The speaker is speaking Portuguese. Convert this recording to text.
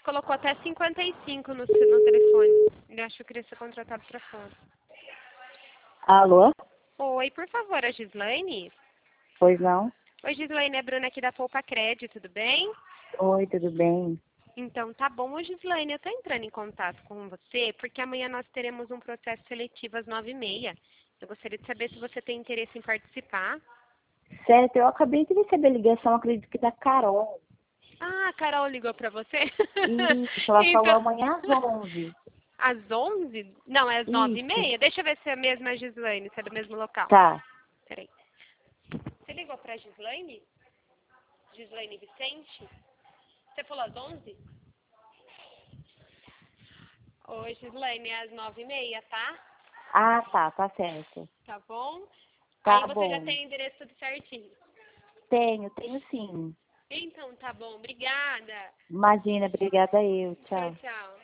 colocou até 55 no telefone. Ele achou que queria ser contratado para fora. Alô? Oi, por favor, a Gislaine? Pois não? Oi, Gislaine, é a Bruna aqui da Poupa Crédito, tudo bem? Oi, tudo bem? Então, tá bom. Ô, Gislaine, eu estou entrando em contato com você porque amanhã nós teremos um processo seletivo às 9h30. Eu gostaria de saber se você tem interesse em participar. Certo, eu acabei de receber ligação, acredito que da Carol. Ah, a Carol ligou para você? Isso, ela falou Então, amanhã às 11. às 11? Não, é às Isso. 9h30. Deixa eu ver se é a mesma Gislaine, se é do mesmo local. Tá. Peraí. Você ligou para a Gislaine? Gislaine Vicente? Você falou às 11? Oi, Gislaine, é às 9h30, tá? Ah, tá certo. Tá bom? Aí Tá você já bom. tem o endereço tudo certinho. Tenho sim. Então, tá bom. Obrigada. Imagina, obrigada eu. Tchau, Tchau. tchau.